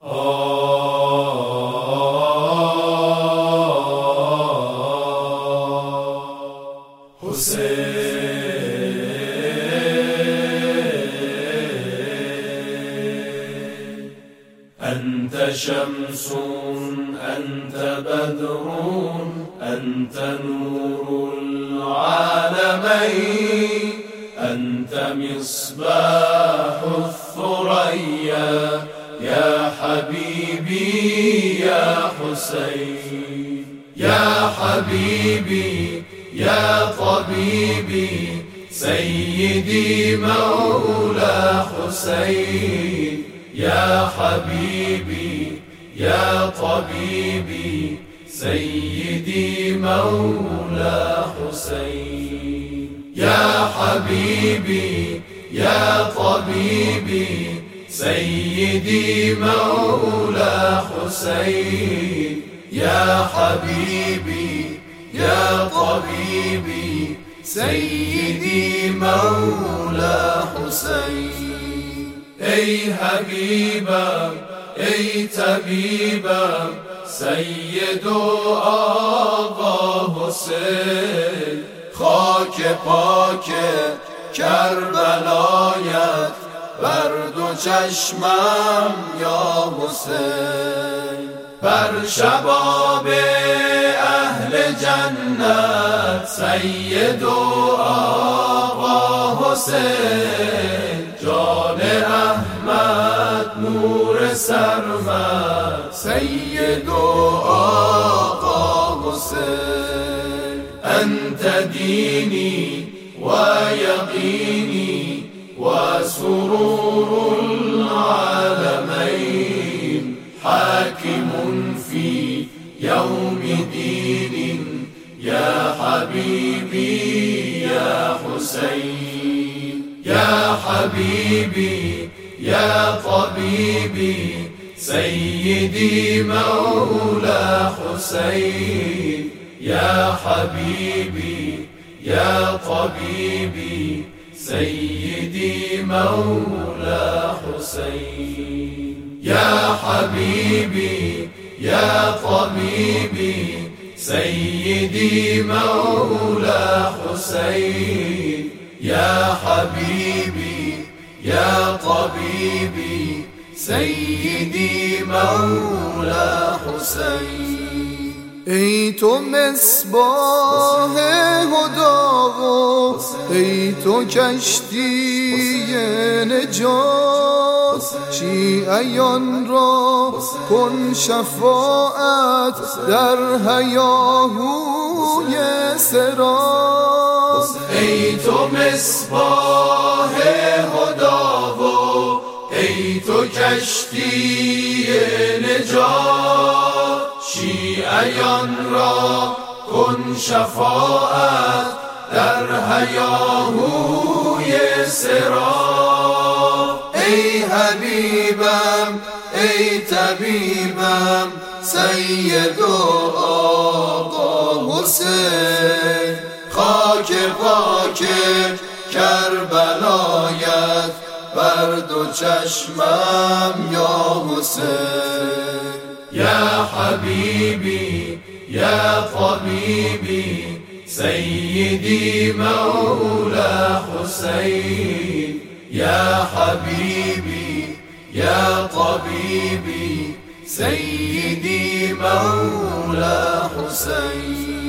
أنت شمس أنت بدر أنت نور العالمين أنت مصباح الثريا يا حبيبي يا حسين يا حبيبي يا طبيبي سيدي مولى حسين يا حبيبي يا طبيبي سيدي مولى حسين يا حبيبي يا طبيبي سيدي مولى حسين يا حبيبي يا طبيبي سيدي مولى حسين ای حبیبم ای طبیبم سید و آقا حسین خاک پاک کربلایت بر دو چشمم یا حسین بر شباب اهل جنت سید و آقا حسین جان احمد نور سرمد سید و آقا حسین انت دینی و یقینی و سرور العالمین حاکم فی یوم دین یا حبیبی یا حسین یا حبیبی یا طبیبی سیدی مولا حسین یا حبیبی یا طبیبی سیدی مولا حسین یا حبیبی یا طبیبی سیدی مولا حسین یا حبیبی یا طبیبی سیدی مولا حسین ای تو مصباح هدا و ای تو کشتی نجات شیعیان را کن شفاعت در هیاهوی صراط ای تو مصباح هدا و ای تو کشتی نجات شیعیان را کن شفاعت در هیاهوی صراط ای حبیبم ای طبیبم سید و آقا حسین خاک پاک کربلایت بر دو چشمم یا حسین یا حبیبی یا طبیبی سیدی مولا حسین یا حبیبی یا طبیبی سیدی مولا حسین